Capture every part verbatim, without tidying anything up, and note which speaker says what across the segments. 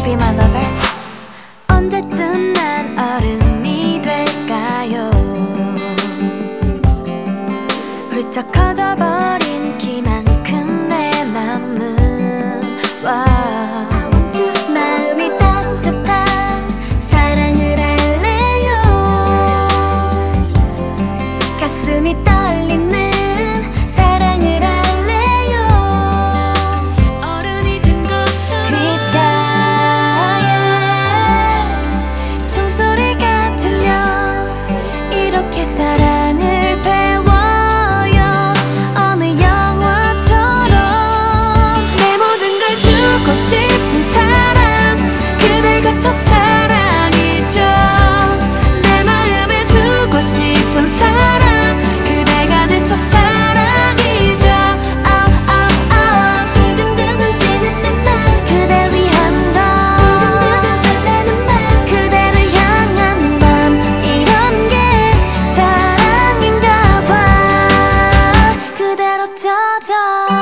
Speaker 1: be my lover?
Speaker 2: 언제쯤 난 어른이 될까요? 훌쩍 커져버린 키만큼 내 맘은 와 마음이 따뜻한 사랑을 할래요. 가슴이 떨리는 사랑을 할래요.
Speaker 1: 어른이 된 것처럼
Speaker 2: 귓가에 종소리가 들려 이렇게 사랑을 배워요. 어느 영화처럼 내 모든 걸 주고 싶은 사람 그댈 거쳐 사랑이죠. 내 마음에 두고 싶은 사람 그대가 내 첫사랑이죠. oh, oh, oh. 두근두근 뛰는 내 맘 그댈 위한 너 두근두근 설레는 맘 그대를 향한 맘 이런 게 사랑인가 봐. 그대로 젖어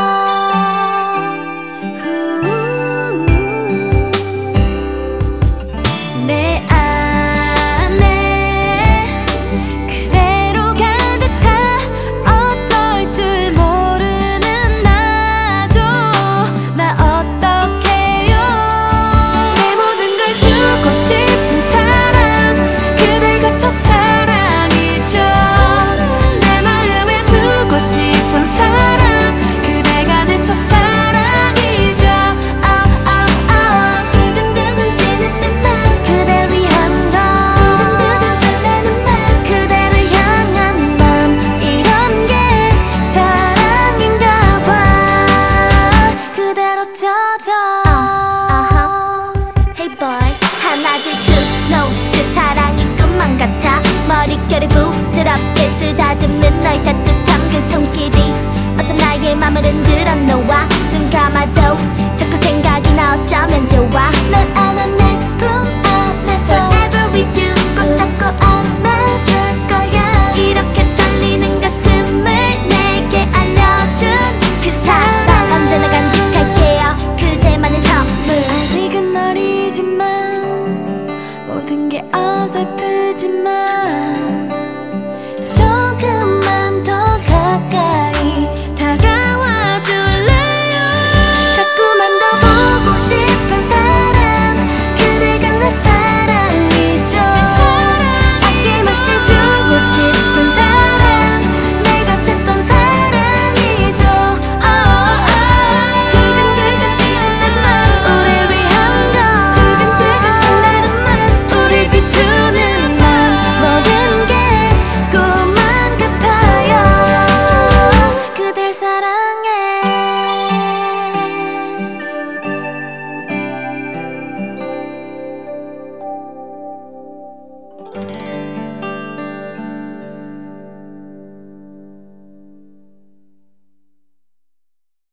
Speaker 2: 내 안에 그대로 가득 차 어떨 줄 모르는 나죠. 나 어떡해요. 내 모든 걸 주고 싶은 사람 그댈 거쳐 사랑이죠. 내 마음에 두고 싶은 사람 그대가 내 첫사랑이죠. oh, oh, oh. 두근두근 뛰는 내 맘 그댈 위한 너 두근두근 설레는 맘 그대를 향한 맘 이런 게 사랑인가 봐. 그대로 젖어 Hey boy 하나 둘셋 No 그 사랑이 꿈만 같아. 머릿결이 부드럽게 쓰다듬는 너의 따뜻한 그 손길이 어쩜 나의 맘을 흔들어 놓아. 눈 감아도 자꾸 생각이 나 어쩌면 좋아. 널 안은 내 품 안에서 Forever with you 꼭 잡고 안아줄 거야. 이렇게 떨리는 가슴을 내게 알려준 그 사랑 언제나 간직할게요. 그대만의 선물. 아직은 어리지만 모든 게 어설픈